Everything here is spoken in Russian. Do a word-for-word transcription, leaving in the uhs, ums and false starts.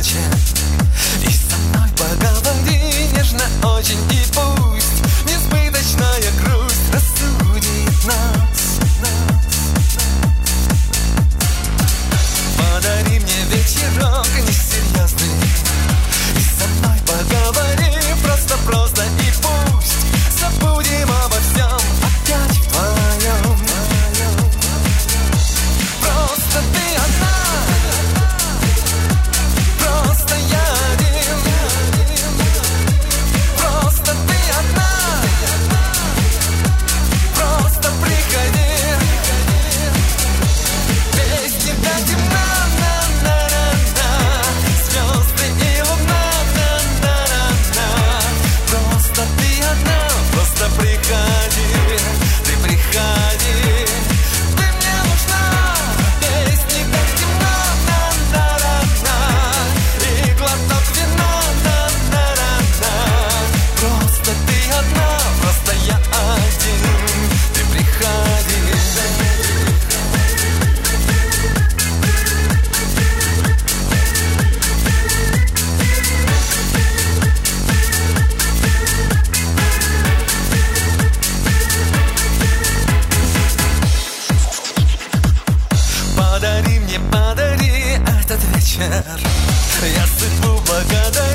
ночи. И со мной поговори нежно очень, и пусть несбыточная грусть рассудит нас. Подари мне вечерок несерьезный, и со мной поговори просто-просто, и пусть забудем обо всем опять вдвоем. Просто ты одна, просто я один. Просто ты одна, просто приходи. Песни до темна, на-на-на-на, звезды и луна, на-на-на-на. Просто ты одна, просто приходи, ты приходи. Ты мне нужна. Песни до темна, на-на-на-на, и глоток вина, на-на-на-на. Просто ты одна, просто я один, ты приходи. Подари мне, подари этот вечер. Я судьбу благодарю.